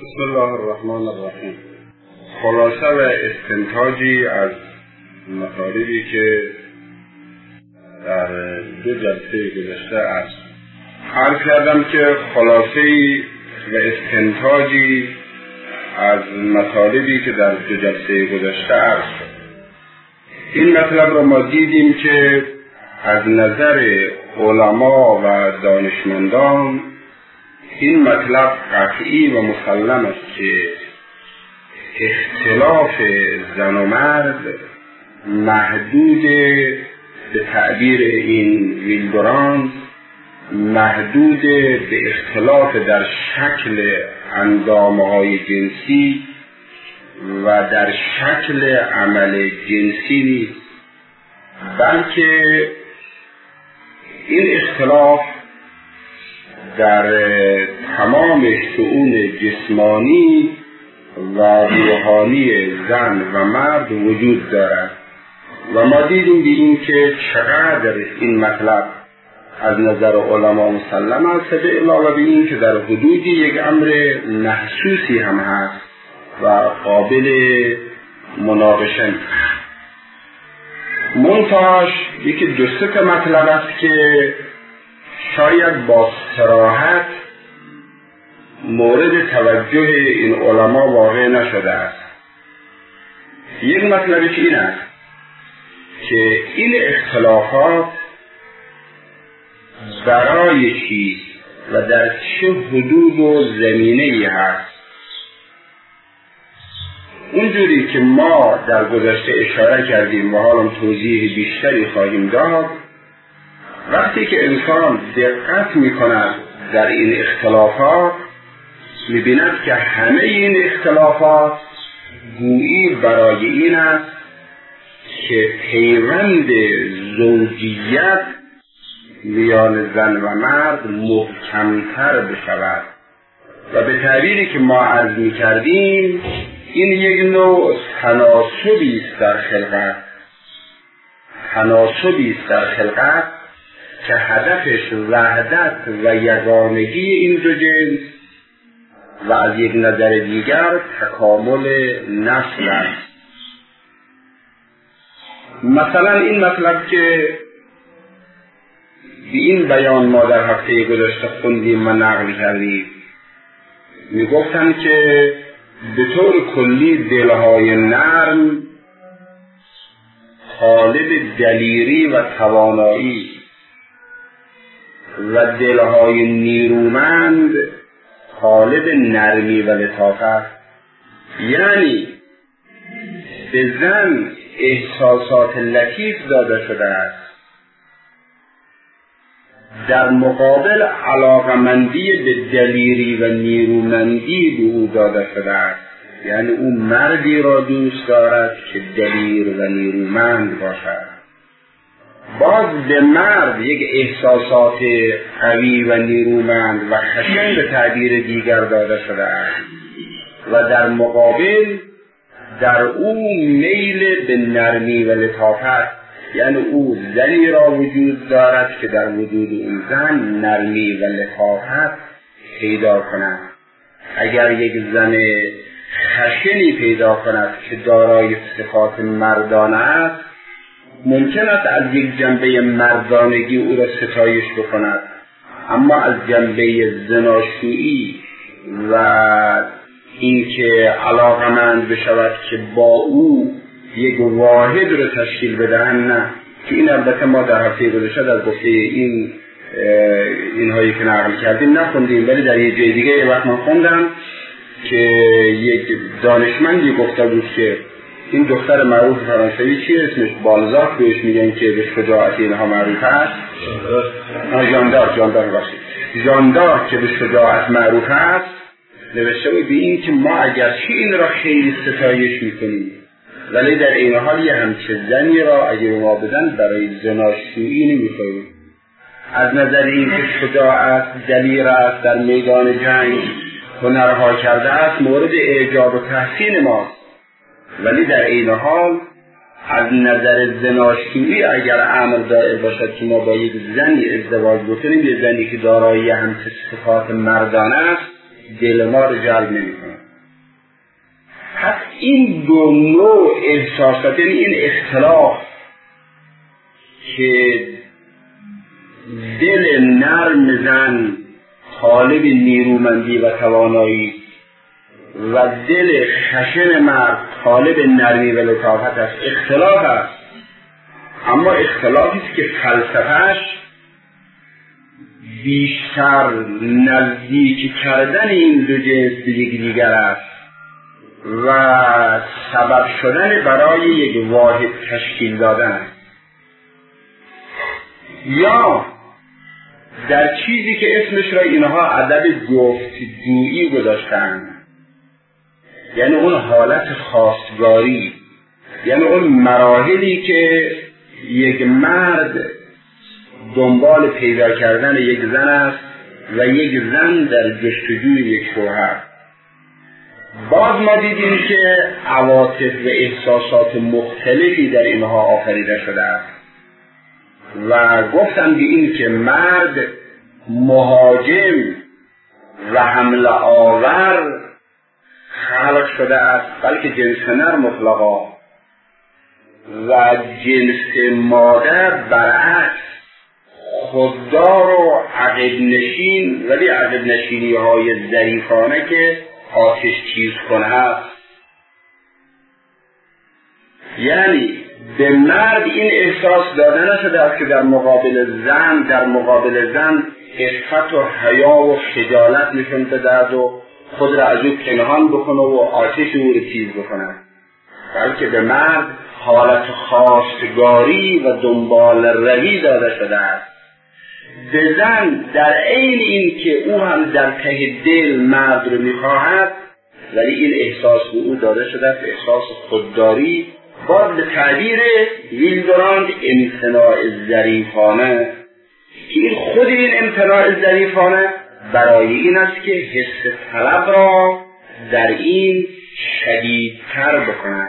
بسم الله الرحمن الرحیم. خلاصه و استنتاجی از مطالبی که در دو جلسه گذشته است. عرض کردم که خلاصه‌ای و استنتاجی از مطالبی که در دو جلسه گذشته است. این مطلب را ما دیدیم که از نظر علما و دانشمندان این مطلب قطعی و مسلم است که اختلاف زن و مرد محدود، به تعبیر این ویلدورانز، محدود به اختلاف در شکل اندامه‌های جنسی و در شکل عمل جنسی نیست، بلکه این اختلاف در تمام شؤون جسمانی و روحانی زن و مرد وجود دارد. و ما دیدیم این که چقدر این مطلب از نظر علما مسلم است، به علاوه به این که در حدود یک امر محسوسی هم هست و قابل مناقشه نیست. منتهاش یکی دو سه مطلب است که شاید با صراحت مورد توجه این علما واقع نشده است. یک مطلبی که این است که این اختلافات برای چیست و در چه حدود و زمینه‌ای هست. اونجوری که ما در گذشته اشاره کردیم و حالا توضیح بیشتری خواهیم داد، وقتی که انسان دقت می‌کند در این اختلافات، می‌بیند که همه این اختلافات گویی برای این است که پیوند زوجیت میان زن و مرد محکم‌تر بشود و به تعبیری که ما عرض می‌کردیم این یک نوع تناسبی است در خلقت که هدفش وحدت و یگانگی این دو جنس و از یک نظر دیگر تکامل نسل است. مثلا این مطلب که به این بیان ما در هفته گذشته خوندیم و نقل کردیم، میگفتن که به طور کلی دلهای نرم طالب دلیری و توانایی و دلهای نیرومند طالب نرمی و لطافت. یعنی به زن احساسات لطیف داده شده است، در مقابل علاقمندی به دلیری و نیرومندی به او داده شده است. یعنی او مردی را دوست دارد که دلیر و نیرومند باشد. باز به مرد یک احساسات قوی و نیرومند و خشن به تعبیر دیگر داده شده است و در مقابل در او میل به نرمی و لطافت. یعنی او زنی را وجود دارد که در وجود اون زن نرمی و لطافت پیدا کند. اگر یک زن خشنی پیدا کند که دارای صفات مردانه است، ممکن است از یک جنبه مردانگی او را ستایش بکند، اما از جنبه زناشویی و اینکه علاقمند بشود که با او یک واحد رو تشکیل بدهند، نه. که این البته ما در هفته گذشته در گفته اینهایی که نقل کردیم نخوندیم، ولی در یه جای دیگه یه وقت من خوندم که یک دانشمندی گفته بود که این دختر معروف فرانسوی چیه اسمش، بالزاک بهش میگن که به شجاعت اینها معروف است. ژاندارک که به شجاعت معروف است، نوشته بود به این که ما اگرچه این را خیلی ستایش میکنیم، ولی در این حال یه همچه زنی را اگر ما بدن برای زناشویی نمیخواهیم. از نظر این که شجاعت دلیر است، در میدان جنگ هنرها کرده است، مورد اعجاب و تحسین ماست، ولی در این حال از نظر زناشویی اگر امر دائر باشد که ما با یک زنی ازدواج بکنیم، یک زنی که دارای همچه صفات مردانه است، دل ما رو جلب نمی‌کنه. این دو نوع احساسات، یعنی این اختلاف که دل نرم زن طالب نیرومندی و توانایی و دل خشن مرد طالب نرمی و لطافت است، اختلاف است، اما اختلافی است که فلسفه‌اش بیشتر نزدیک کردن این دو جنس به یکدیگر است و سبب شدن برای یک واحد تشکیل دادن است. یا در چیزی که اسمش را اینها ادب گفتگویی گذاشتند، یعنی اون حالت خواستگاری، یعنی اون مراحلی که یک مرد دنبال پیدا کردن یک زن است و یک زن در جستجوی یک شوهر. باز ما دیدیم که عواطف و احساسات مختلفی در اینها آفریده شده است و گفتم به این که مرد مهاجم و حمله آور خلق شده است، بلکه جنس نر مطلقا، و جنس مادر برعکس خوددار و عقب نشین، ولی عقب نشینی های ظریفانه که آتش تیز کنه است. یعنی به مرد این احساس داده نشده است که در مقابل زن عفت و حیا و خجالت نشون بدهد و خود را از او پنهان بکنه و آتش او را تیز بکنه، بلکه به مرد حالت خواستگاری و دنبال روی داده شده است. به زن در عین این که او هم در ته دل مرد رو میخواهد، ولی این احساس به او داده شده است، احساس خودداری، باز به تعبیر ویلدراند امتناع ظریفانه، که این خود این امتناع ظریفانه برای این است که حس طلب را در این شدیدتر بکند.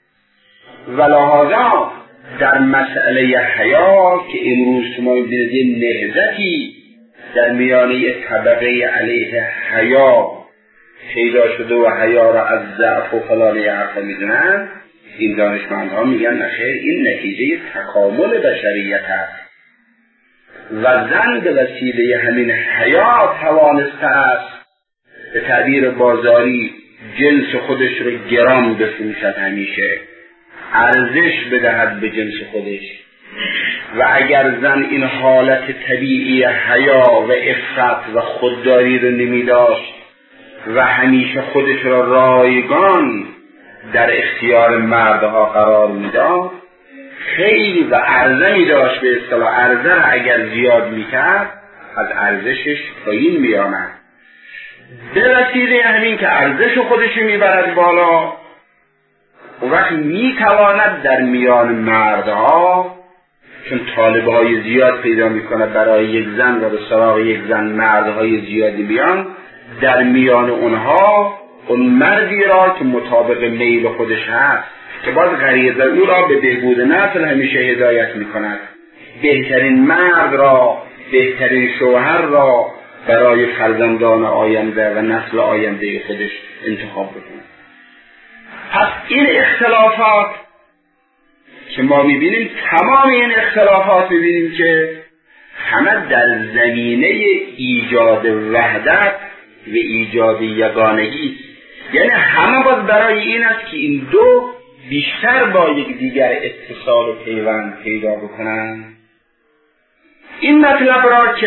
ولهذا در مسئله حیا که امروز شما می‌بینید نهضتی در میانه طبقه علیه حیا پیدا شده و حیا را از ضعف و فلان حرفا میدونن، این دانشمندها میگن نخیر، این نتیجه تکامل بشریت است و زن به وسیله همین حیا توانسته است به تعبیر بازاری جنس خودش رو گران بفروشد، همیشه ارزش بدهد به جنس خودش. و اگر زن این حالت طبیعی حیا و عفت و خودداری رو نمی داشت و همیشه خودش را رایگان در اختیار مردها قرار می داد، خیلی و عرضه می داشت، به اصطلاح عرضه اگر زیاد می کرد از ارزشش پایین می آمد. به وسیله همین که ارزش خودش می برد بالا، و وقتی می تواند در میان مردها، چون طالب های زیاد پیدا می کند برای یک زن و به سراغ یک زن مردهای زیادی بیان، در میان اونها اون مردی را که مطابق میل خودش هست، که باز غریزه او را به بهبود نسل همیشه هدایت می کند، بهترین مرد را، بهترین شوهر را برای فرزندان آینده و نسل آینده خودش انتخاب بکند. پس این اختلافات که ما میبینیم، تمام این اختلافات میبینیم که همه در زمینه ایجاد وحدت و ایجاد یگانگی، یعنی همه باز برای این است که این دو بیشتر با یک دیگر اتصال و پیوند پیدا بکنن. این مطلب را که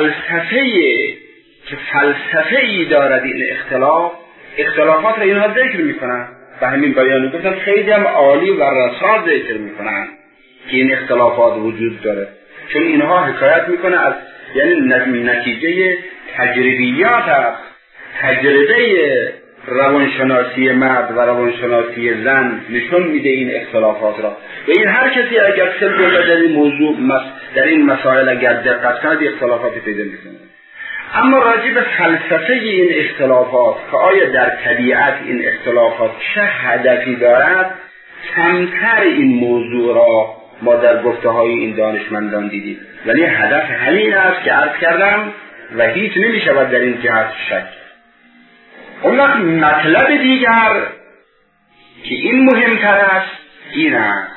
فلسفه‌ای دارد این اختلافات را اینها ذکر میکنن، و همین بیان گفتم خیلی هم عالی و رسا ذکر میکنن که این اختلافات وجود داره، چون اینها حکایت میکنه از یعنی نتیجه تجربیات است، تجربه روانشناسی مرد و روانشناسی زن نشون میده این اختلافات را. و این هر کسی اگر در این موضوع در این مسائل اگر دقت کند اختلافاتی پیدا میکنه. اما راجع به فلسفه این اختلافات که آیا در طبیعت این اختلافات چه هدفی دارد، کمتر این موضوع را ما در گفته های این دانشمندان دیدیم، ولی هدف همین است که عرض کردم و هیچ نمی شود در این جهت شک. اون وقت مطلب دیگر که این مهمتر است این است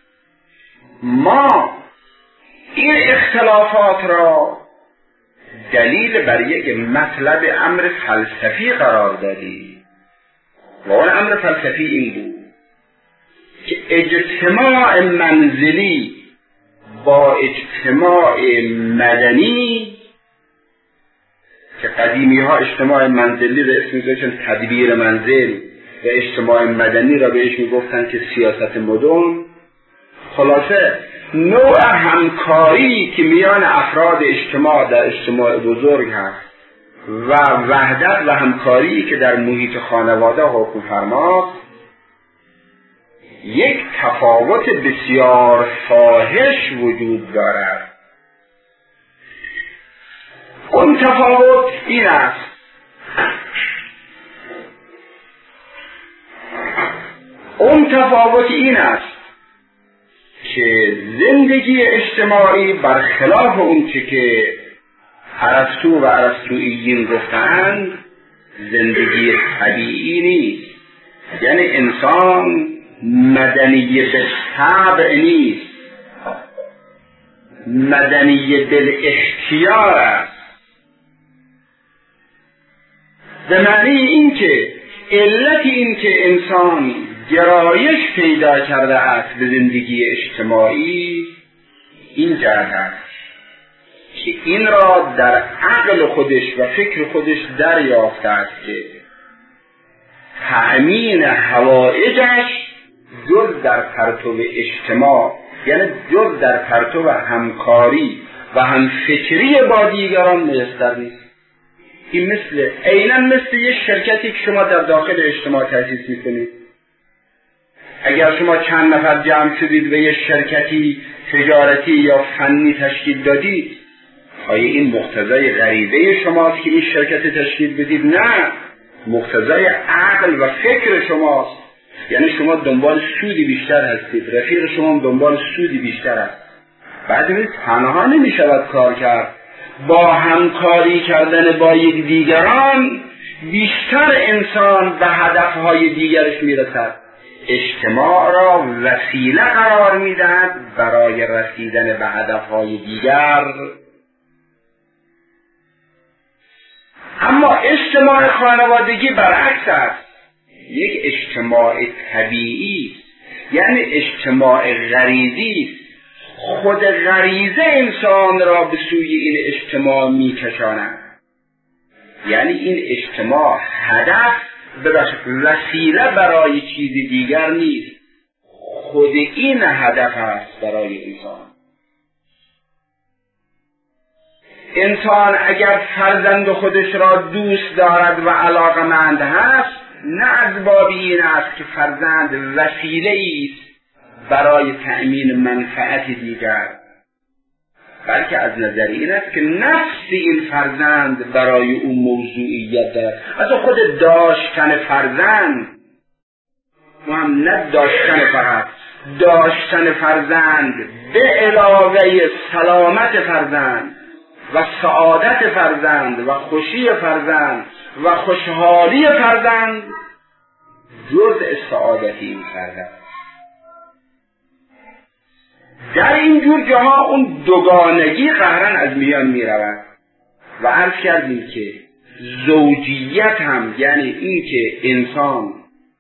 ما این اختلافات را دلیل بر یک مطلب امر فلسفی قرار دادیم و اون امر فلسفی این بود که اجتماع منزلی با اجتماع مدنی، که قدیمی ها اجتماع منزلی را اسم می‌ذاشتن تدبیر منزل و اجتماع مدنی را بهش میگفتن که سیاست مدرن، خلاصه نوع همکاری که میان افراد اجتماع در اجتماع بزرگ هست و وحدت و همکاری که در محیط خانواده حکم فرماست، یک تفاوت بسیار فاحش وجود دارد. اون تفاوت این است که زندگی اجتماعی برخلاف اون که ارسطو و ارسطویین گفتند زندگی طبیعی نیست. یعنی انسان مدنی بالطبع نیست، مدنی بالاختیار است. به معنی این که علت این که انسان گرایش پیدا کرده است به زندگی اجتماعی این جهت است که این را در عقل خودش و فکر خودش دریافته است که تأمین حوائجش جز در پرتو اجتماع، یعنی جز در پرتو همکاری و همفکری با دیگران میسر نیست. این عیناً مثل یه شرکتی که شما در داخل اجتماع تأسیس میکنید. اگر شما چند نفر جمع شدید و یه شرکتی تجارتی یا فنی تشکیل دادید، آیا این مقتضای غریزه شماست که این شرکت تشکیل بدید؟ نه، مقتضای عقل و فکر شماست. یعنی شما دنبال سودی بیشتر هستید، رفیق شما دنبال سودی بیشتر است. بعد این تنها نمی شود کار کرد، با همکاری کردن با یک دیگران بیشتر انسان به هدفهای دیگرش می رسد. اجتماع را وسیله قرار می دهد برای رسیدن به هدفهای دیگر. اما اجتماع خانوادگی برعکس است، یک اجتماع طبیعی، یعنی اجتماع غریزی. خود غریزه انسان را به سوی این اجتماع می کشاند. یعنی این اجتماع هدف وسیله برای چیز دیگر نیست، خود این هدف است برای انسان. انسان اگر فرزند خودش را دوست دارد و علاقمند هست، نه از باب این است که فرزند وسیله است برای تأمین منفعت دیگر، بلکه از نظر این است که نفس این فرزند برای اون موضوعیت دارد. از خود داشتن فرزند و هم نه داشتن فقط، داشتن فرزند به علاوه سلامت فرزند و سعادت فرزند و خوشی فرزند و خوشحالی فرزند جزء سعادت این فرزند. در این جور جاها اون دوگانگی قهرن از میان می رود و عرض کردیم که زوجیت هم، یعنی این که انسان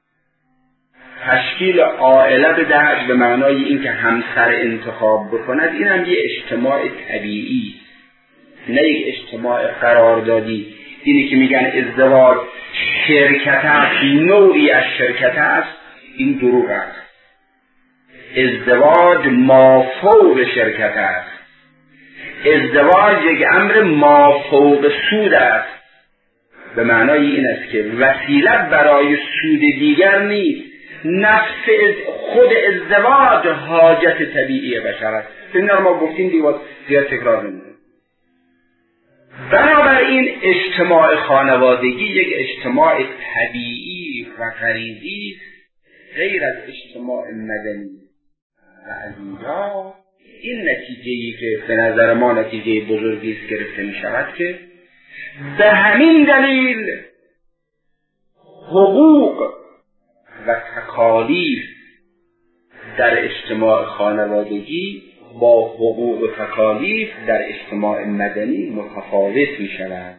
تشکیل عائله بدهد به معنای این که همسر انتخاب بکند، این هم یه اجتماع طبیعی، نه یک اجتماع قراردادی. اینی که میگن ازدواج شرکت است، نوعی از شرکت است، این دروغ است. ازدواج مافوق شرکت است. ازدواج یک امر مافوق سود است، به معنای این است که وسیله برای سود دیگر نیست. نفس خود ازدواج حاجت طبیعی بشر است. این را ما گفتیم دیگه زیاد تکرار نمی‌کنیم. بنابراین اجتماع خانوادگی یک اجتماع طبیعی و غریزی غیر از اجتماع مدنی و از اینجا این نتیجه‌ای که به نظر ما نتیجه بزرگی است گرفته می شود که به همین دلیل حقوق و تکالیف در اجتماع خانوادگی با حقوق و تکالیف در اجتماع مدنی متفاوت می شود.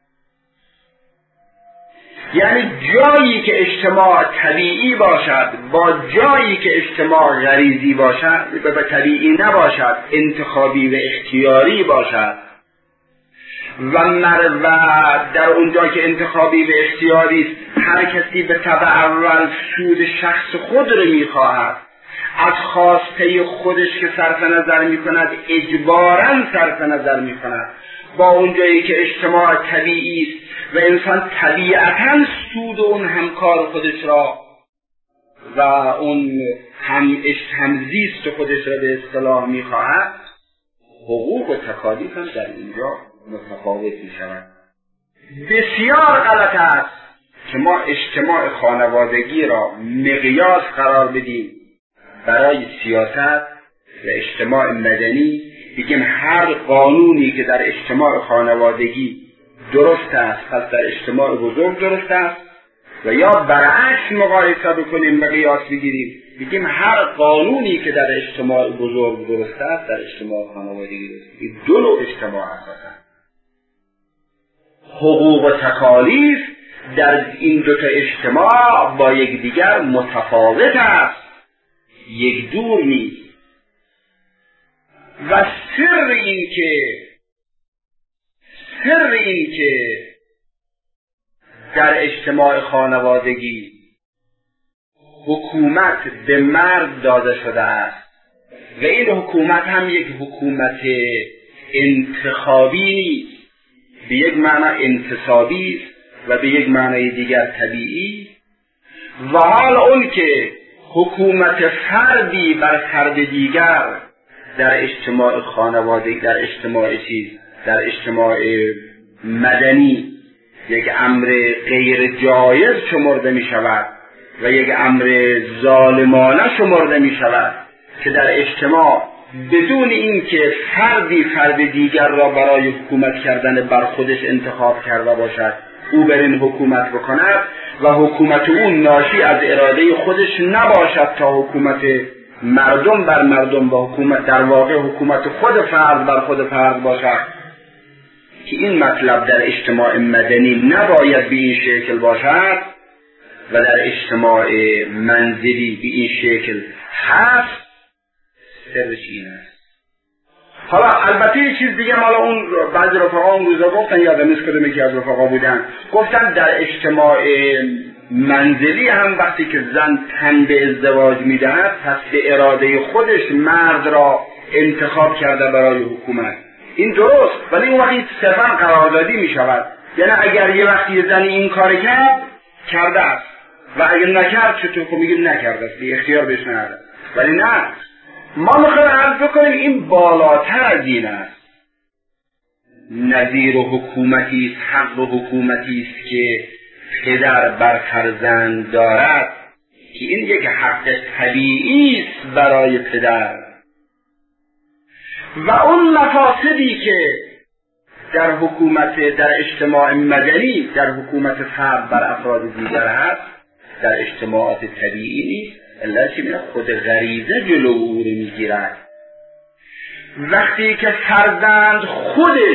یعنی جایی که اجتماع طبیعی باشد با جایی که اجتماع غریزی باشد و طبیعی نباشد، انتخابی و اختیاری باشد و در اونجا که انتخابی و اختیاری است، هر کسی به طبع اول سود شخص خود رو میخواهد، از خواسته خودش که صرف نظر میکند اجباراً صرف نظر میکند، با اونجایی که اجتماع طبیعی است و انسان طبیعتاً سود اون همکار خودش را و اون همزیست خودش را به اصطلاح میخواهد، حقوق و تکالیف هم در اینجا متفاوت میشود. بسیار غلط است که ما اجتماع خانوادگی را مقیاس قرار بدیم برای سیاست و اجتماع مدنی، بگیم هر قانونی که در اجتماع خانوادگی درست است پس در اجتماع بزرگ درست است، و یا برعکس مقایسه بکنیم و قیاس بگیریم بگیم هر قانونی که در اجتماع بزرگ درست است در اجتماع خانوادگی درست است. این دو نوع اجتماع هستند. حقوق و تکالیف در این دو تا اجتماع با یکدیگر متفاوت است، یک دور نیست. و سر این که در اجتماع خانوادگی حکومت به مرد داده شده است و این حکومت هم یک حکومت انتخابی نیست، به یک معنی انتصابی است و به یک معنی دیگر طبیعی، و حال اون که حکومت فردی بر فرد دیگر در اجتماع خانوادگی، در اجتماع مدنی یک امر غیر جایز شمرده می شود و یک امر ظالمانه شمرده می شود که در اجتماع بدون اینکه فردی فرد دیگر را برای حکومت کردن بر خودش انتخاب کرده باشد او بر این حکومت بکند و حکومت او ناشی از اراده خودش نباشد تا حکومت مردم بر مردم و حکومت در واقع حکومت خود فرد بر خود فرد باشد، که این مطلب در اجتماع مدنی نباید به این شکل باشد و در اجتماع منزلی به این شکل هست. سرش این است. حالا البته یه چیز دیگه، حالا اون بعضی رفقا اون روزا گفتن، یادم نیست کدومی که از رفقا بودن، گفتن در اجتماع منزلی هم وقتی که زن تن به ازدواج میدهد پس به اراده خودش مرد را انتخاب کرده برای حکومت. این درست، ولی اون وقتی صرفا قراردادی می شود. یعنی اگر یه وقتی زنی این کار کرده است و اگر نکرد چطور؟ خب میگیم نکرده است، اختیار بهش نداره. ولی نه، ما میخوایم عرض بکنیم این بالاتر از این است. نظیر و حکومتی است، حق و حکومتی است که پدر بر فرزند دارد، که این یک حق طبیعی است برای پدر، و اون مفاسدی که در حکومت، در اجتماع مدنی، در حکومت فرد بر افراد دیگر هست در اجتماعات طبیعی نیست. علت چی؟ خود غریزه جلو او رو میگیرد. وقتی که فرزند خودش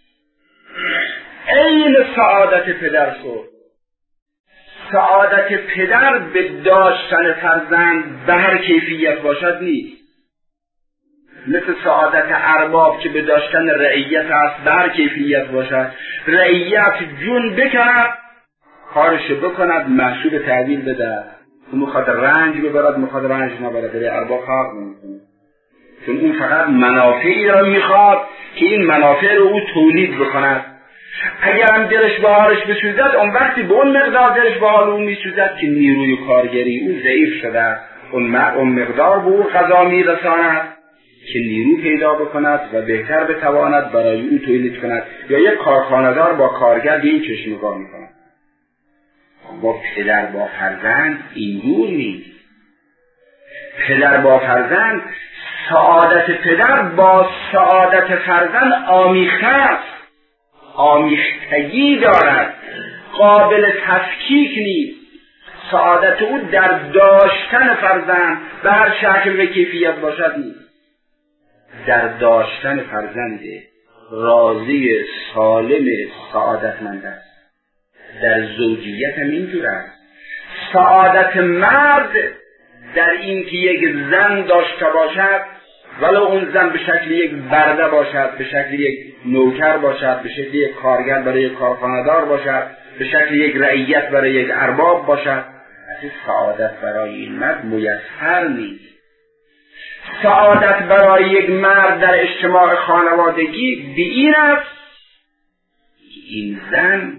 عین سعادت پدر شد، سعادت پدر به داشتن فرزند به هر کیفیت باشد نیست، مثل سعادت ارباب که به داشتن رعیت است به هر کیفیت باشد. رعیت جون بکند کارش بکند، محصول تحویل بده، اون میخواد رنج ببرد میخواد رنج نبرد، به ارباب فرق نمیکنه، چون اون فقط منافعی را میخواد که این منافع رو او تولید بکند. اگر هم دلش به حالش بسوزد اون وقتی به اون مقدار دلش به حال اون میسوزد که نیروی کارگری اون ضعیف شده، اون مقدار به او غذا میرساند که نیرو پیدا بکند و بهتر بتواند برای او تولید کند. یا یک کارخانه‌دار با کارگر به این چشم نگاه میکند. با پدر با فرزند اینجور نیست. پدر با فرزند، سعادت پدر با سعادت فرزند آمیخته است، آمیختگی دارد، قابل تفکیک نیست. سعادت او در داشتن فرزند به هر شکل و کیفیت باشد نیست، در داشتن فرزند راضی سالم سعادتمند است. در زوجیت هم اینجور است. سعادت مرد در این که یک زن داشته باشد، ولو اون زن به شکل یک برده باشد، به شکل یک نوکر باشد، به شکل یک کارگر برای یک کارخانه‌دار باشد، به شکل یک رعیت برای یک ارباب باشد، اصلا سعادت برای این مرد میسر نیست. سعادت برای یک مرد در اجتماع خانوادگی به این است این زن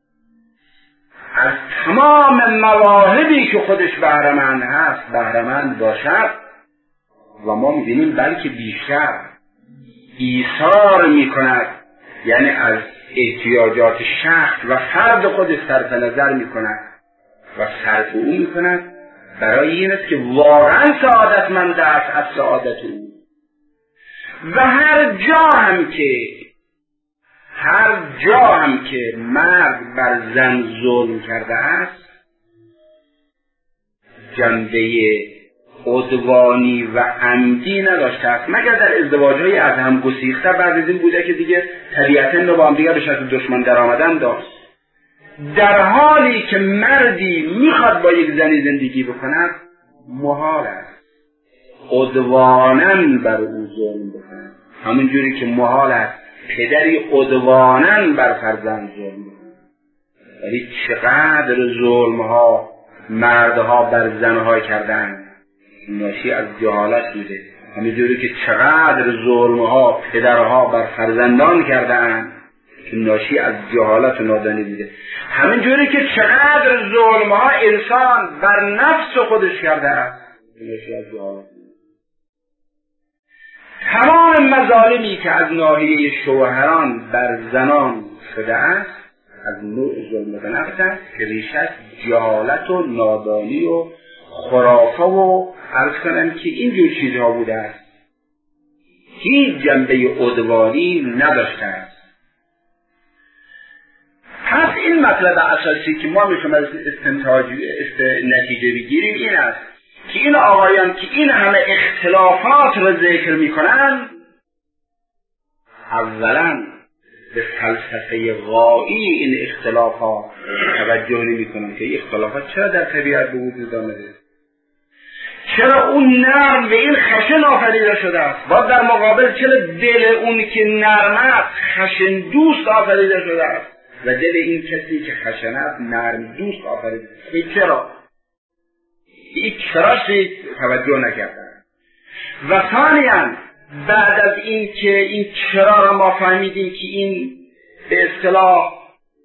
از تمام مواهبی که خودش بهره‌مند هست بهره‌مند باشد و ما می‌بینیم بلکه بیشتر ایثار می‌کند، یعنی از احتیاجات شخص و فرد خودش صرف نظر می‌کند و صرف او می‌کند برای این است که واقعا سعادتمند است از سعادت او. و هر جا هم که مرد بر زن ظلم کرده است، جنبه عدوانی و عمدی نداشته است، مگر در ازدواج‌های از هم گسیخته بعد از این بوده که دیگه طبیعتاً با هم دیگه به شکل دشمن در آمدن داشت. در حالی که مردی میخواد با یک زنی زندگی بکند محال است عدواناً بر او ظلم بکند، همونجوری که محال است پدری عدواناً بر فرزند ظلم بکند. ولی چقدر ظلم‌ها مردها بر زنها کردند ناشی از جهالت بوده، همونجوری که چقدر ظلم‌ها پدرها بر فرزندان کردند که ناشی از جهالت و نادانی بوده، همونجوری که چقدر ظلم‌ها انسان بر نفس خودش کرده است ناشی از جهالت بوده. تمام مظالمی که از ناحیه شوهران بر زنان شده است از نوع ظلم به نفس است که ریشش جهالت و نادانی و خرافه و عرض کنم که اینجور چیزها بوده است، هیچ جنبه عدوانی نداشته است. پس این مطلب اساسی که ما میخوایم از استنتاج نتیجه بگیریم این است که این آقایان که این همه اختلافات رو ذکر میکنن اولا به فلسفه غایی این اختلافات توجه نمیکنن که این اختلافات چرا در طبیعت به وجود آمده، چرا اون نرم به این خشن آفریده شده است، باید در مقابل چرا دل اون که نرم است خشن دوست آفریده شده است و دل این کسی که خشن است نرم دوست آفریده شده است. چرا؟ این چراش توجه نکردن. و ثانیاً بعد از این که این چرا را ما فهمیدیم که این به اصطلاح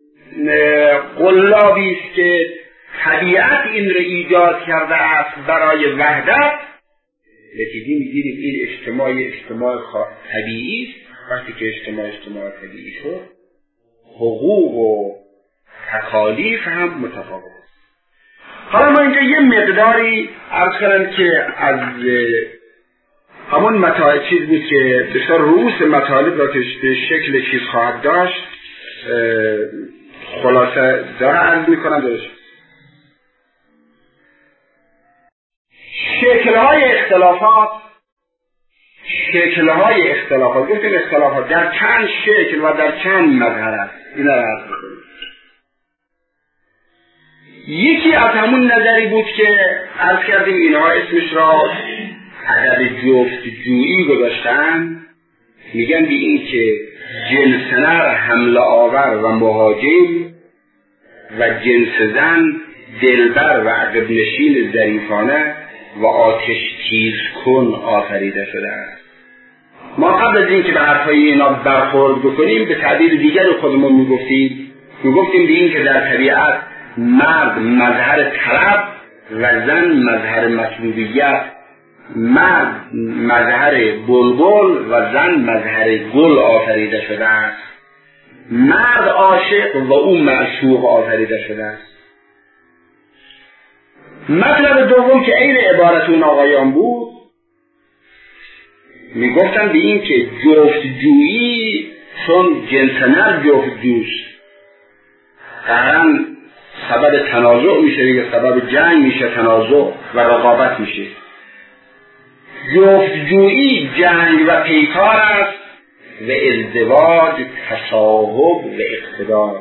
قلابی است که طبیعت این را ایجاد کرده است برای وحدت، نتیجه میگیریم این اجتماع طبیعی است. وقتی که اجتماع طبیعی شد حقوق و تکالیف هم متفاوت است. حالا ما اینجا یه مقداری عرض کنم که از همون مطالب چیز بود که بسیار رؤوس مطالب را که به شکل چیز خواهد داشت خلاصه داره عرض میکنم داشت. شکل‌های اختلافات گفتیم اختلافات در چند شکل و در چند مظهر است. اینا را عرض میکنیم. یکی از همون نظری بود که عرض کردیم اینها اسمش را عدد جفتجویی گذاشتن، میگن به این که جنس نر حمله آور و مهاجم و جنس زن دلبر و عقب نشین ظریفانه و آتش تیز کن آفریده شده است. ما قبل از این که به حرفای اینا برخورد بکنیم به تعبیر دیگر خودمون میگفتیم به این که در طبیعت مرد مظهر طلب و زن مظهر مطلوبیت، مرد مظهر بلبل و زن مظهر گل آفریده شده است. مرد عاشق و او معشوق آفریده شده است. مطلب دوم که عین عبارت اون آقایان بود میگفتن به این که جفتجویی چون جنس نر جفتجوست قرن سبب تنازع میشه یا سبب جنگ میشه، تنازع و رقابت میشه. جفتجویی جنگ و پیکار است و ازدواج تصاحب و اقتدار.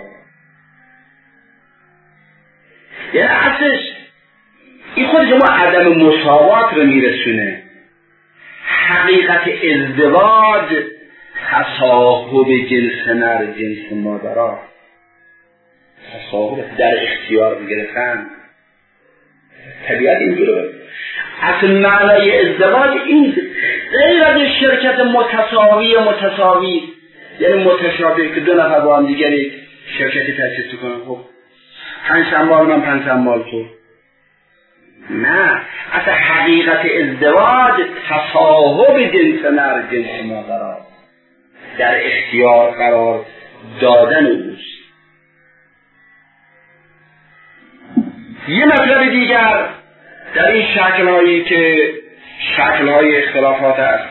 یعنی اصلش این خودش ما عدم مساوات رو میرسونه. حقیقت ازدواج تصاحب جنس نر جنس مادرها، تصاحب در اختیار گرفتن. طبیعت اینجوره. اصل معنای ازدواج این غیر از شرکت متساوی یعنی متشابه که دو نفر با هم دیگر یک شرکتی تأسیس کنن. خب 5 سنبال من 5 سنبال تو. نه، اصل حقیقت ازدواج تصاحب جنس نر جنس مادرها، در اختیار قرار دادن اوست. یه مطلب دیگر در این شکل‌هایی که شکل‌های اختلافات است،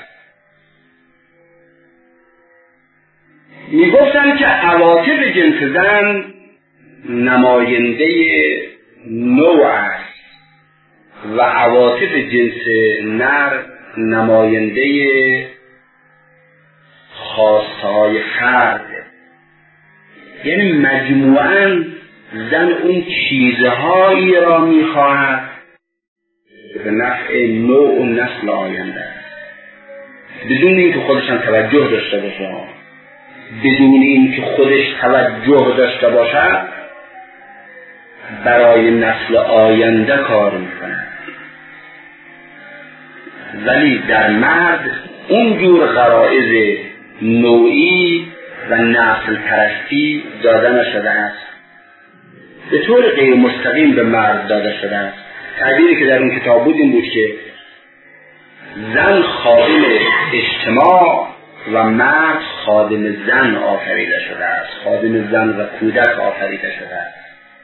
میگفتن که عواطف جنس زن نماینده نوع است و عواطف جنس نر نماینده خواسته‌های فرد. یعنی مجموعاً زن اون چیزهایی را میخواهد به نفع نوع و نسل آینده، بدون اینکه خودش هم توجه داشته باشه، بدون اینکه خودش توجه داشته باشد برای نسل آینده کار میکنه. ولی در مرد اونجور غرایز نوعی و نسل پرستی داده نشده است، به طور غیر مستقیم به مرد داده شده است. تعبیری که در اون کتاب بود این بود که زن خادم اجتماع و مرد خادم زن آفریده شده است، خادم زن و کودک آفریده شده است.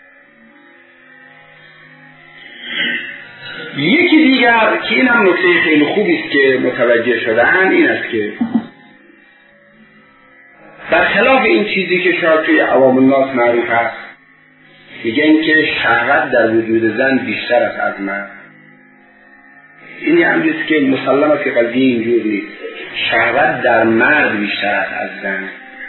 یکی دیگر که این هم نکته خیلی خوبی است که متوجه شده‌اند این است که برخلاف این چیزی که شاید توی عوام الناس معروف است، میگن که شهوت در وجود زن بیشتر است از مرد. این هم نیست که مسلم است که قضیه اینجور نیست. شهوت در مرد بیشتر است از زن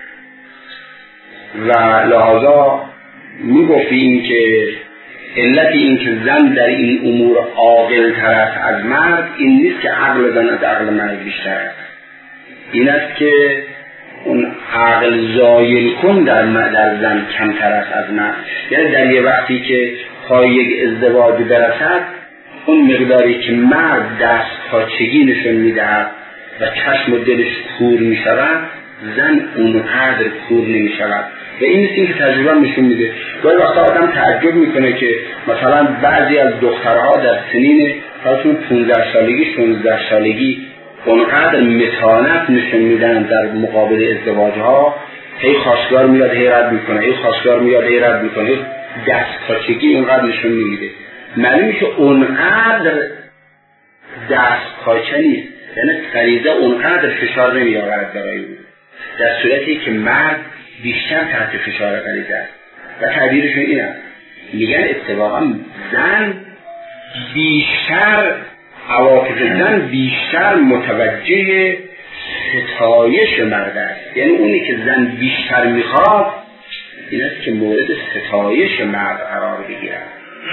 و لحاظا میگفتیم که علت این که زن در این امور عاقل تر است از مرد این نیست که عقل زن از عقل مرد بیشتر است، این است که اون عقل زایل کن در زن کمتر است از مرد. یعنی در یه وقتی که پای یک ازدواج برسد، اون مقداری که مرد دست پاچگی نشون میدهد و چشم و دلش کور میشود، زن اونقدر کور نمیشود. و این نیست این که تجربه نشون میده. گاهی وقتا آدم تعجب میکنه که مثلا بعضی از دخترها در سنین خودشون 15 سالگی 16 سالگی اونقدر متانت نشون میدن در مقابل ازدواجها، هی خواستگار میاد هی رد میکنه، هی خواستگار میاد هی رد میکنه، دست پاچگی اونقدر نشون نمیده. معلومه که اونقدر دست پاچه نیست، یعنی غریزه اونقدر فشار نمیآورد برای اون، در صورتی که مرد بیشتر تحت فشار غریزه است. و تعبیرشون اینه، میگن اتفاقا زن بیشتر، عواطف زن بیشتر متوجه ستایش مرد است. یعنی اونی که زن بیشتر میخواد این است که مورد ستایش مرد قرار بگیرد.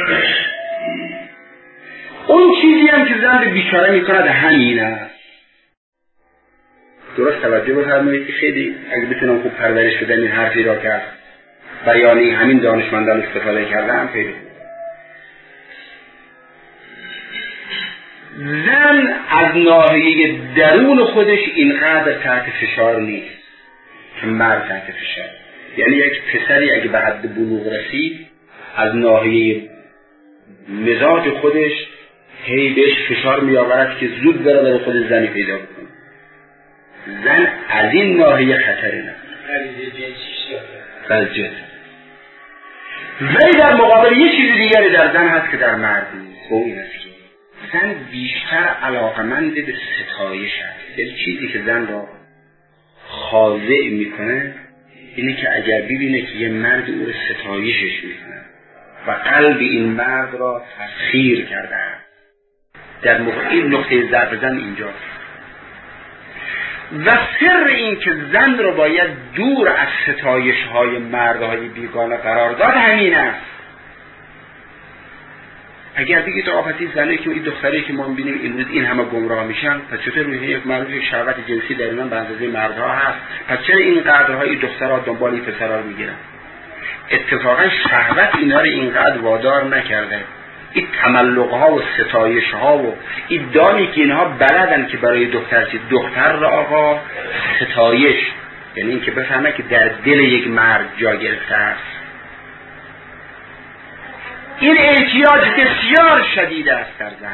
اون چیزی هم که زن به بیچاره میکند همین است. درست توجه بفرمایید که خیلی اگه بتونم خوب پرورش بدم این حرفی را کرد بیانی همین دانشمندان استفاده کردم خیلی خوب. زن از ناحیه درون خودش اینقدر تحت فشار نیست که مرد تحت فشار. یعنی یک پسری اگه به حد بلوغ رسید از ناحیه مزاج خودش هی بهش فشار می آورد که زود بره برای خود زنی پیدا بکنه. زن از این ناحیه خطری نداره. ولی در مقابل یه چیز دیگری در زن هست که در مرد نیست، و این است که زن بیشتر علاقمند به ستایش است. یعنی چیزی که زن را خاضع میکنه اینه که اگر ببینه که یه مرد او رو ستایشش میکنه، و قلب این مرد را تسخیر کردند. در این نقطه ضعف زن اینجاست. و سر این که زن را باید دور از ستایش های مردهای بیگانه قرار داد همین است. اگر بگید آقا پس این زنه که این دختری که ما می‌بینیم امروز این همه گمراه میشن، پس چطور می‌بینید یک مرد یک شهوت جنسی در اینا به اندازه مردها هست؟ پس چرا این قدرهای دخترها دنبال این پسرها میگیرن؟ اتفاقا شهوت اینا رو اینقدر وادار نکرده. این تملق‌ها و ستایش‌ها و این دانی که اینها بلدن که برای دختر را آقا ستایش، یعنی این که بفهمه که در دل یک مرد جا گرفته است. این احتیاج بسیار شدید است در زن.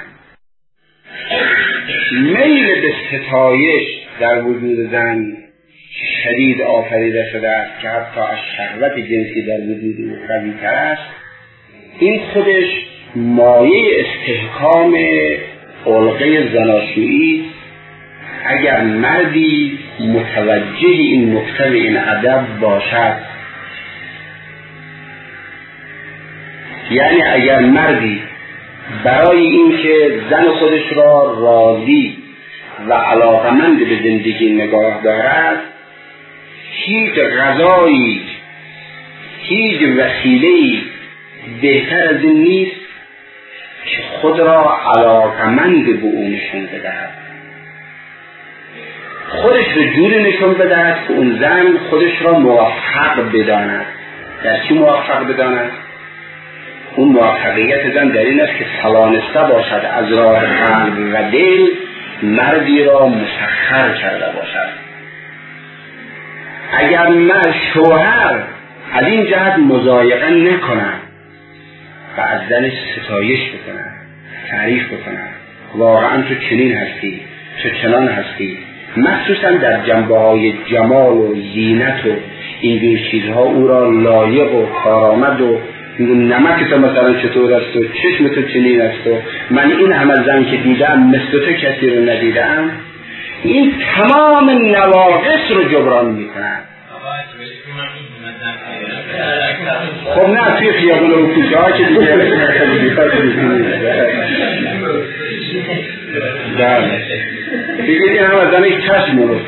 میل به ستایش در وجود زن شدید آفریده شده است که حتی از شهوت جنسی در وجود او قوی‌تر است. این خودش مایه استحکام علقه زناشویی. اگر مردی متوجه این نکته و این ادب باشد، یعنی اگر مردی برای این که زن خودش را راضی و علاقمند به زندگی نگاه دارد، هیچ غذایی، هیچ وسیله‌ای بهتر از این نیست که خود را علاقمند به اون نشون بدهد، خودش رو جوری نشون بدهد که اون زن خودش را موفق بداند. در چی موفق بداند؟ اون موفقیت زن در این است که توانسته باشد از راه قلب و دل مردی را مسخر کرده باشد. اگر مرد شوهر از این جهت مضایقه نکند و از زنش ستایش بکنه، تعریف بکنه، واقعا تو چنین هستی، تو چنان هستی، مخصوصا در جنبه‌های جمال و زینت و اینجور چیزها او را لایق و کارآمد و نمک تو مثلا چطور است و چشم تو چنین است و من این همه زن که دیدم مثل تو کسی رو ندیدم، این تمام نواقص رو جبران میکنن. خب نه توی خیابون و کوچه ها که دیگه دیگه این همه زن یک چشم رو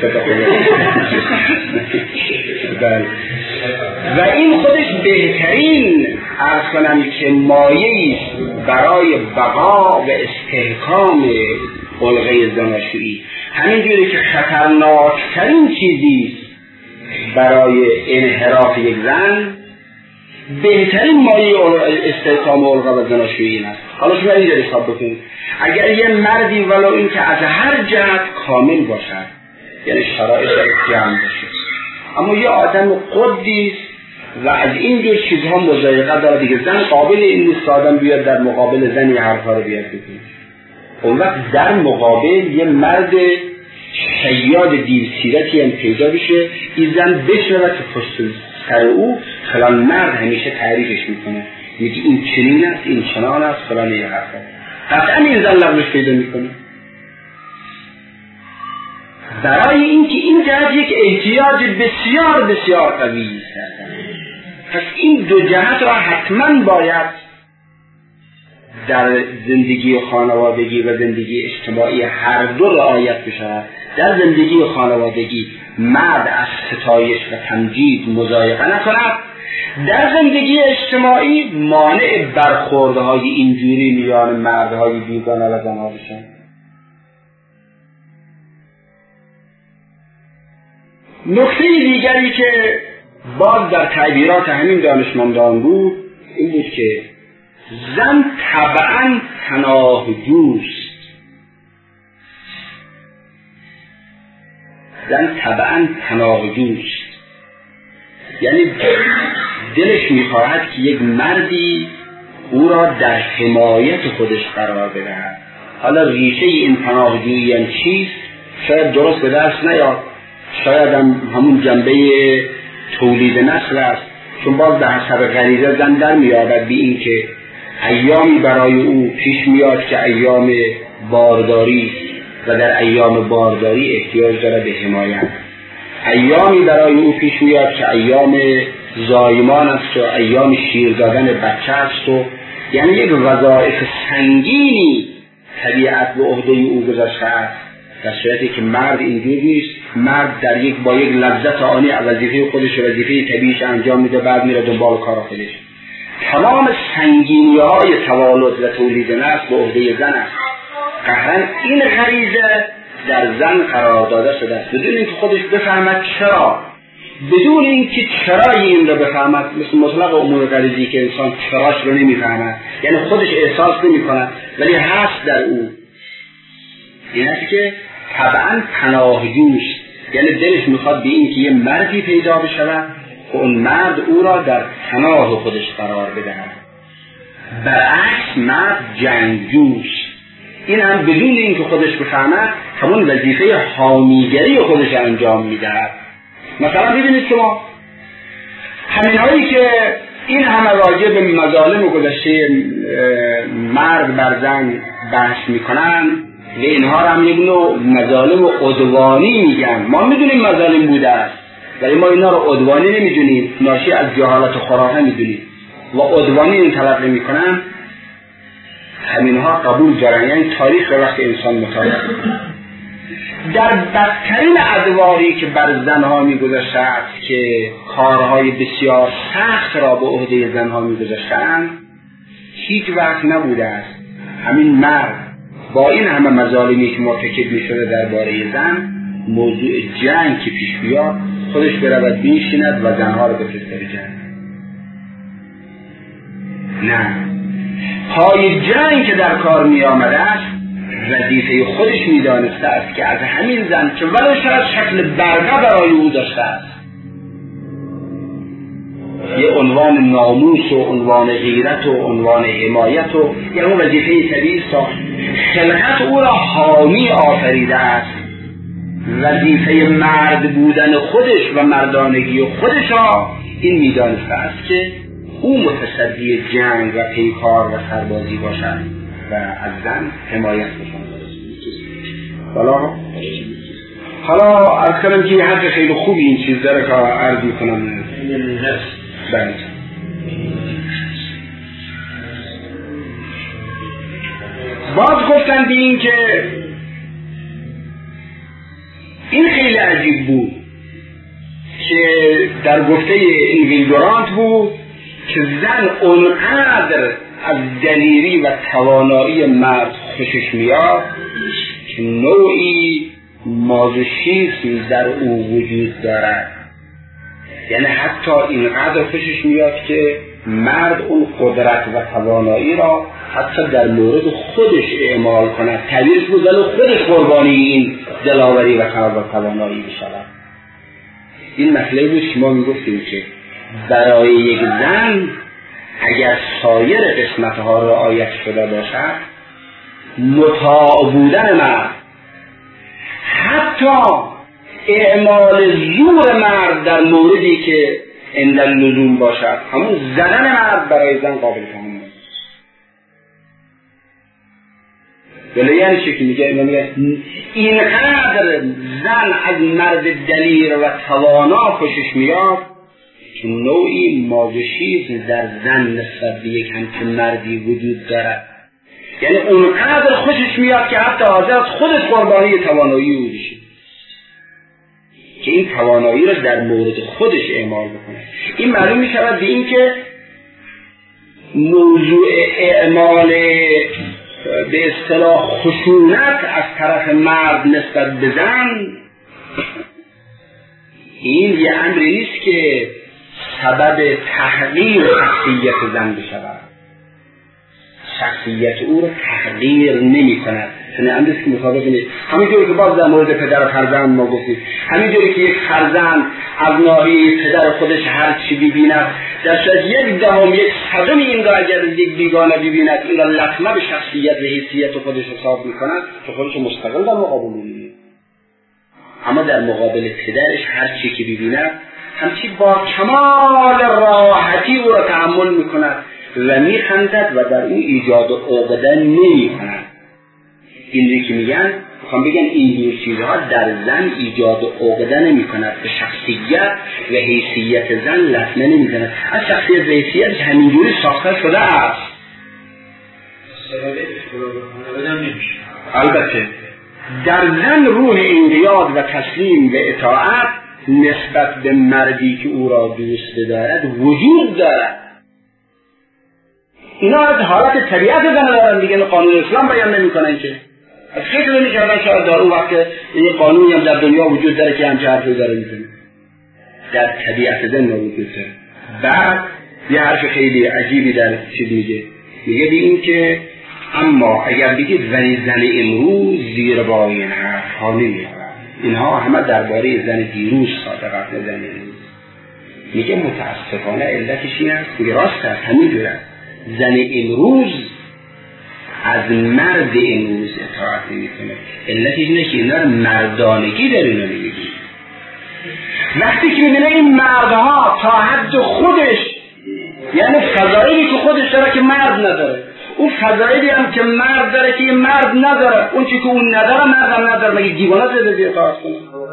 و این خودش بهترین عرض کنم که مایه‌ای برای بقا و استحکام علقه زناشویی. همینجوری که خطرناکترین چیزی برای انحراف یک زن، بهترین مایه استحکام علقه و زناشویی است. حالا شما اینجا حساب بکنید، اگر یه مردی ولو این که از هر جهت کامل باشد، یعنی شرایط جمع باشه، اما یه آدم قدی و از اینجور چیزها مضایقه داره دیگه، زن قابل این نیست آدم بیاد در مقابل زن یه حرفا رو بیاد بکنه. اون وقت در مقابل یه مرد شیاد دیوسیرتی هم پیدا بشه، این زن بشنود که پشت سر او فلان مرد همیشه تعریفش میکنه، میگه این چنین است، این چنان است، فلان یه حرفا، قطعا این زن لغزش پیدا میکنه. برای اینکه این جهت یک احتیاج بسیار بسیار قوی است. پس این دو جهت را حتما باید در زندگی خانوادگی و زندگی اجتماعی هر دو رعایت بشود. در زندگی خانوادگی مرد از ستایش و تمجید مضایقه نکند، در زندگی اجتماعی مانع برخوردهای اینجوری میان مردهای بیگانه و زنها بشن. نکته دیگری که باز در تعبیرات همین دانشمندان بود این بود که زن طبعاً پناهجوست. زن طبعاً پناهجوست، یعنی دلش میخواهد که یک مردی او را در حمایت خودش قرار بدهد. حالا ریشه این پناهجویی هم چیست؟ شاید درست به دست نیاد، شاید همون جنبه تولید نسل است، چون باز به حسب غریزه زن در میابد به این که ایامی برای او پیش میاد که ایام بارداری و در ایام بارداری احتیاج داره به حمایت، ایامی برای او پیش میاد که ایام زایمان است و ایام شیر دادن بچه است و یعنی یک وظایف سنگینی طبیعت به عهده او گذاشته است، در صورتی که مرد اینجور نیست. مرد در با یک لذت آنی وظیفه خودش و وظیفه طبیعیش انجام میده، بعد میره دنبال کار خودش. تمام سنگینی‌های تولد و تولید نسل به عهده زن است. قهرن این غریزه در زن قرار داده شده است بدون اینکه خودش بفهمد چرا، بدون اینکه چرای این رو بفهمد، مثل مطلق امور غریزی که انسان چراش رو نمیفهمد، یعنی خودش احساس نمی کند ولی هست در او. این است که طبعا پناهجوش، یعنی دلش میخواد به این که یه مردی پیدا بشود که اون مرد او را در پناه خودش قرار بدهد. برعکس مرد جنگجوش، این هم بدون اینکه خودش بفهمد همون وظیفه حامیگری خودش انجام میدهد. مثلا ببینید شما همین هایی که این همه راجع به مظالم گذشته مرد بر زن بحث میکنن و اینها را هم یک نوع مظالم عدوانی میگن. ما میدونیم مظالم بوده است ولی ما اینا رو عدوانی نمیدونیم، ناشی از جهالت و خرافه میدونیم و عدوانی این طلب نمیکنن. همینها قبول دارن، یعنی تاریخ رو وقتی انسان مطالعه کنه در بدترین ادواری که بر زنها میگذاشته است که کارهای بسیار سخت را به عهده زنها میگذاشتند، هیچ وقت نبوده است همین مرد با این همه مظالمی که مرتکب میشده درباره زن، موضوع جنگ که پیش بیاد خودش برود بنشیند و زنها را بفرسته به جنگ. نه، پای جنگ که در کار می آمده است وظیفه خودش می دانسته است که از همین زن که ولو شاید شکل برده برای او داشته است، یه عنوان ناموس و عنوان غیرت و عنوان حمایت و یه اون وظیفه طبیعی ساخت، خلقت او را حامی آفریده است. وظیفه مرد بودن خودش و مردانگی خودش را این می دانسته است که او متصدی جنگ و پیکار و سربازی باشد و از زن حمایت باشد. حالا عرض کنم که یه حرف خیلی خوبی این چیز داره که عرض میکنم. بله، باز گفتن به این که این خیلی عجیب بود که در گفته این ویلدورانت بود که زن اونقدر از دلیری و توانایی مرد خوشش میاد که نوعی مازوخیسم در او وجود دارد. یعنی حتی اینقدر خوشش میاد که مرد اون قدرت و توانایی را حتی در مورد خودش اعمال کند، تعبیرش بزن و خودش قربانی این دلاوری و توانایی بشود. این مسئله بود که ما میگفتیم که برای یک زن اگر سایر قسمتها رعایت شده باشد، مطاع بودن مرد، حتی اعمال زور مرد در موردی که عند اللزوم باشد، همون زدن مرد برای زن قابل تحمل. ولی یعنی چی که میگه اینقدر زن از مرد دلیر و توانا خوشش میاد که نوعی مازوخیسم در زن نسبت به یک همچین مردی وجود دارد. یعنی اونقدر خوشش میاد که حتی حاضر خودش قربانی توانایی او بشه که این توانایی را در مورد خودش اعمال بکنه. این معلوم می شود به این که موضوع اعمال به اصطلاح خشونت از طرف مرد نسبت به زن، این یه امری نیست که سبب تحقیر شخصیت زن بشود. شخصیت او رو تحقیر نمی کند، چون امریست که مطابق نیست. همینجوری که باز در مورد پدر و فرزند ما گفتیم، همینجوری که یک فرزند از ناحیه پدر خودش هر چی ببیند، در صورت یک دهم یک صدم این را اگر یک بیگانه ببیند، این را لطمه به شخصیت و حیثیت خودش حساب می کند که خودش مستقل در مقابل می‌بیند. اما در مقابل پدرش هر چی که ببیند همچی با کمال راحتی او را تحمل می‌کند و میخندد و در این ایجاد عقده نمی کند. اینی که میگن میخوام بگن این چیزها در زن ایجاد عقده نمی کند، به شخصیت و حیثیت زن لطمه نمی زند. از شخصیت و حیثیت همینجوری ساخته شده است. البته در زن روح انقیاد و تسلیم و اطاعت نسبت به مردی که او را دوست دارد وجود دارد. اینا از حالت طبیعت زن دارن دیگه، قانون اسلام بیان نمی کنن که از فکر نمی کردن شاید در اون وقت این قانونی هم در دنیا وجود داره که همچه حرفی داره میزنه. در طبیعت زن موجود داره. بعد یه حرف خیلی عجیبی در چی میگه به این که اما اگر بگید ولی زن امروز زیر بار این حرف ها نمیارن، اینها همه درباره زن دیروز صادقات زن امروز. میگه متاسفانه علتش این است، میگه راست است همینجوره، زن امروز از مرد امروز اطاعت نمیکنه. علتش اینه که اینا مردانگی در اینا نمیگه. وقتی که میبینه این مردها تا حد خودش، یعنی فضایلی که خودش داره که مرد نداره، اون فضایلی هم که مرد داره که مرد نداره، اون چی که اون نداره مرد هم نداره، مگه دیوانه زده دیگه اطاعت کنه؟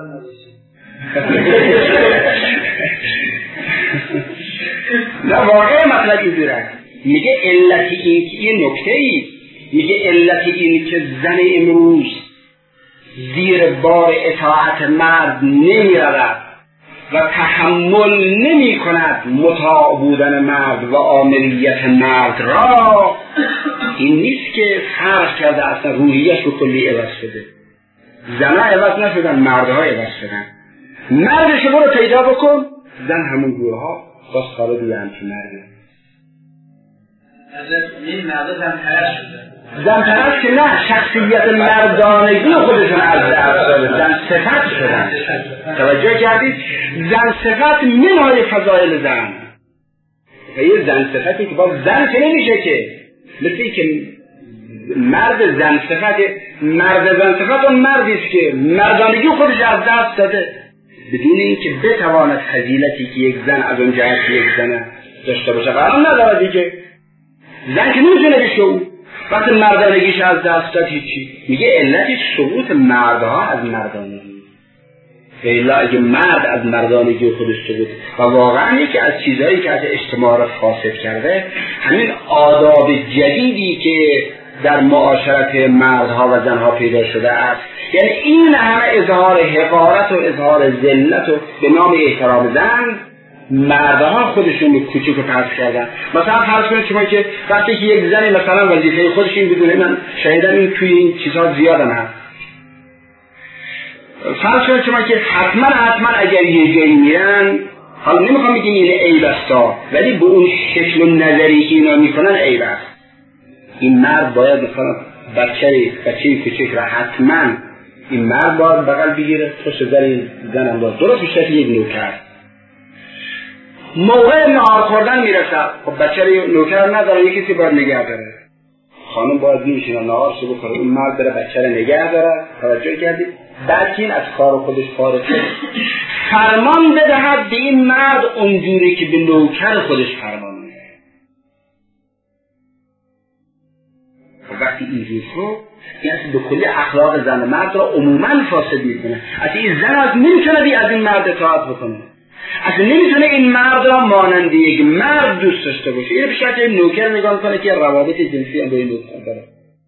نه واقعا مطلب اینجوری است. میگه علت این که این نکته ای، میگه علت این که زن امروز زیر بار اطاعت مرد نمی رود و تحمل نمی کند مطاع بودن مرد و عاملیت مرد را، این نیست که فرق کرده اصلا روحیش رو کلی عوض شده. زنها عوض نشدن، مردها عوض شدن. مردش رو پیدا بکن، زن همون گورها باز خاله دیگه همچون مرده. این مرده زن پرست شده. زن پرست که نه، شخصیت مردانگی خودشون از دست داده، زن صفت شدن. توجه کردید؟ زن صفت منهای فضایل زن و یه زن صفتی که باز زن که نمیشه که مثلی که مرد زن صفت، مرد زن صفت اون مردیست که مردانگی خودش از دست داده بدون اینکه بتواند فضیلتی که یک زن از اون جهت یک زن داشته باشه قرار نداره دیگه. زن که نمیتونه بشه اون وقتی مردانگیش از دست داد هیچی. میگه علتش سقوط مردها از مردانگی. الا اگه مرد از مردانگی خودش سقوط، و واقعا یکی از چیزهایی که از اجتماع را فاسد کرده همین آداب جدیدی که در معاشرت مردها و زنها پیدا شده است. یعنی این همه اظهار حقارت و اظهار ذلت و به نام احترام زن مردها خودشون به کوچیک و پس کردن. مثلا فرض کنید شما که وقتی که یک زنی مثلا وظیفه خودش این بدونه، من شاهدم این توی این چیزها زیادم هست، فرض کنید شما که حتما اگر یه جایی میرن، حالا نمیخوام بگیم این عیب است ولی به اون شکل و نظری که اینا میکنن عیب است. این مرد باید مثلا بچه کوچیک را حتما این مرد باید بغل بگیره، خوش زن هم باید درست به شکل یک نوکر. موقع نهار خوردن میرسد، خب بچه نوکر نداره، یکی کسی باید نگه داره. خانم باید میشینه نهار شو بخوره، این مرد داره بچه رو نگه داره. توجه کردید؟ بعد این از کار خودش فارغ شد فرمان بدهد به این مرد اونجوری که به نوکر خودش فرمان میده. وقتی اینجور شد این اصلا به کلی اخلاق زن و مرد را عموما فاسد میکنه. اصلا این زن از نمیتونه از این مرد اطاعت بکنه، اصلا نمیتونه این مرد را مانند یک مرد دوست داشته باشه. این به شکل نوکر نگاه کنه که روابط جنسی هم با این نوکر داره.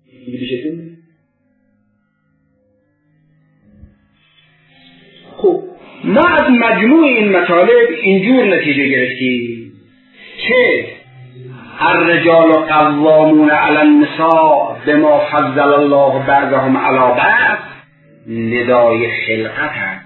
خب ما از مجموع این مطالب اینجور نتیجه گرفتیم که الرجال قوامون علی النساء بما فضل الله بعضهم علی بعض ندای خلقت هست.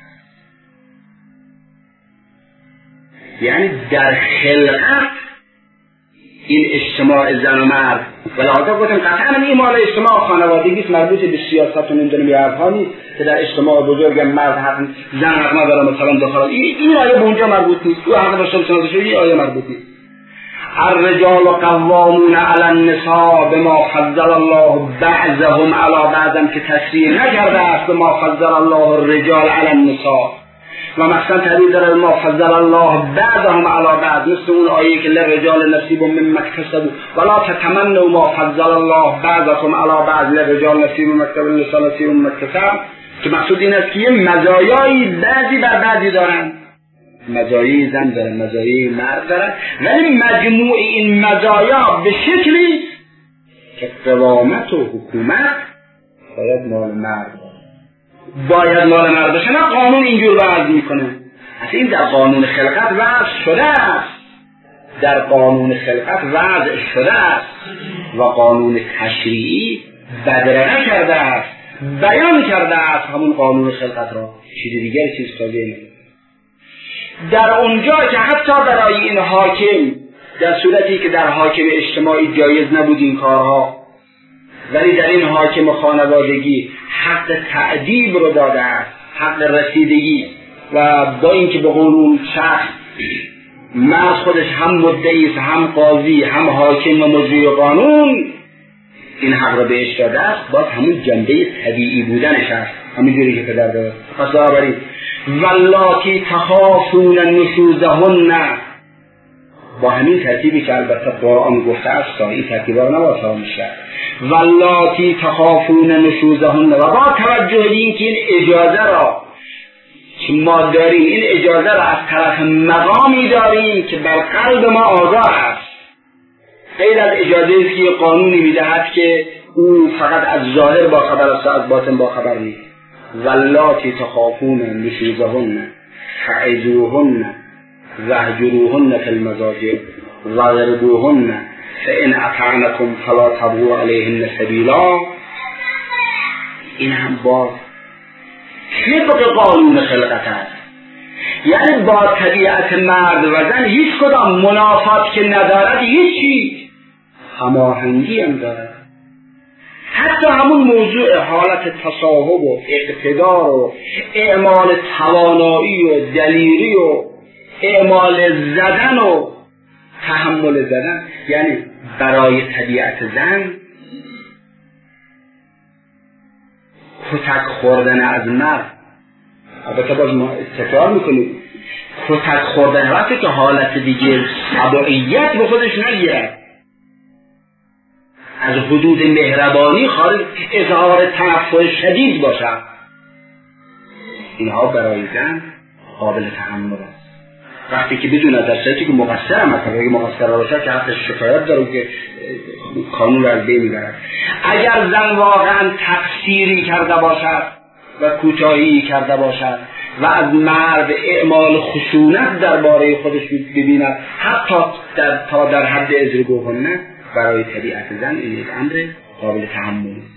یعنی در خلقت این اجتماع زن و مرد ولی آقا گفتم قطعا این مال اجتماع خانوادگی مربوط به سیاست و نمیدونم یه حرفا نیست که در اجتماع بزرگ مرد حق زن حق نداره مثلا داخل این آیه به اونجا مربوط نیست. تو حق داشته باشه این آیه مربوط نیست. الرجال قوامون علی النساء بما فضل الله بعضهم علی بعض که تشریح نکرده است بما فضل الله الرجال علی النساء، و مثلا تعبیر داره ما فضل الله بعضهم علی بعض، مثل اون آیه که للرجال نصیب مما اکتسبوا ولا تتمنوا ما فضل الله بعضکم علی بعض للرجال نصیب مما اکتسبوا وللنساء نصیب مما اکتسبوا، که مقصود این است که یه مزایایی بعضی بر بعضی دارن، مزایای زن دارن، مزایای مرد دارن، ولی مجموع این مزایا به شکلی که قوامت و حکومت باید مال مرد باشه. نه قانون اینجور وضع میکنه، اصلا این در قانون خلقت وضع شده است، در قانون خلقت وضع شده است و قانون تشریعی بدرقه کرده است، بیان کرده است همون قانون خلقت را، چیز دیگر چیز تازه نیست. در اونجا که حتی برای این حاکم، در صورتی که در حاکم اجتماعی جایز نبود این کارها، ولی در این حاکم خانوادگی حق تأدیب رو داده است، حق رسیدگی، و با اینکه به قول اون شخص مرد خودش هم مدعی است، هم قاضی، هم حاکم و مجری قانون، این حق رو بهش داده است، باز همون جنبه طبیعی بودنش است، همینجوری که پدر داره. پس بنابراین واللاتی تخافون نشوزهن، با همین ترتیبی که البته قرآن گفته است، این ترتیبا رو نباید فراموش کرد. واللاتی تخافون نشوزهن، و با توجه به اینکه این اجازه را که ما داریم، این اجازه را از طرف مقامی داریم که بر قلب ما آزار است، غیر از اجازه است که قانونی میدهد که او فقط از ظاهر با خبر است، از باطن با خبر نیست. واللاتی تخافون نشوزهن فعظوهن واهجروهن فی المضاجع واضربوهن فإن أطعنكم فلا تبغوا علیهن سبیلا. این هم با طبق قانون خلقت است، یعنی با طبیعت مرد و زن هیچ کدام منافات که ندارد، هیچی هماهنگی هم دارد. حتی همون موضوع حالت تصاحب و اقتدار و اعمال توانایی و دلیری و اعمال زدن و تحمل زدن، یعنی برای طبیعت زن کتک خوردن از مرد، البته باز ما تکرار میکنیم کتک خوردن وقتی که حالت دیگه سبعیت به خودش نگیرد، از حدود مهربانی خارج، اظهار تنفر شدید باشد، اینها برای زن قابل تحمل است. وقتی که بدون از درستی که مقصر مثلا اگه مقصر باشه که حتی شکایت داره که قانون رو از بین میبرد. اگر زن واقعا تقصیری کرده باشد و کوتاهی کرده باشد و از مرد اعمال خشونت درباره خودش ببیند، حتی تا در حد اضربوهن، برای طبیعت زن این یک امر قابل تحمل